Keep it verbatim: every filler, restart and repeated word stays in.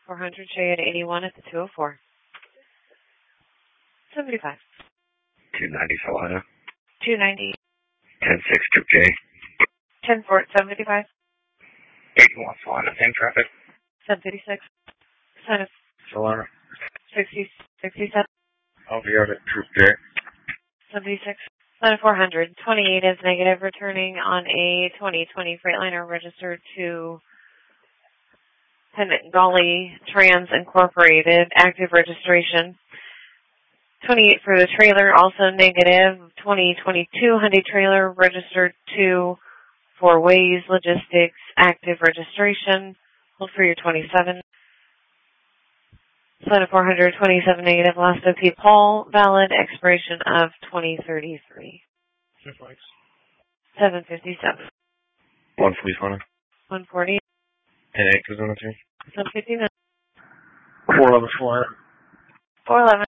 four hundred, show you at eighty-one at the two oh four. seventy-five. two ninety, Solana. two ninety. ten six, Trip J. ten four, seventy-five. eighty-one, Solana, same traffic. seven fifty-six. Center. Solana. sixty, sixty-seven. I'll be out at Troop J. seventy-six. Center four hundred. twenty-eight is negative, returning on a twenty twenty Freightliner registered to Bengali Trans Incorporated, active registration. twenty-eight for the trailer, also negative. twenty twenty-two Hyundai trailer registered to Four Ways Logistics, active registration. Hold for your twenty-seven. Center four hundred, twenty-seven negative, last O P Paul, valid, expiration of twenty thirty-three. seven fifty-seven. one forty, Solana. one forty. ten eight, Arizona two. seven fifty-nine. four eleven, Solana. four eleven.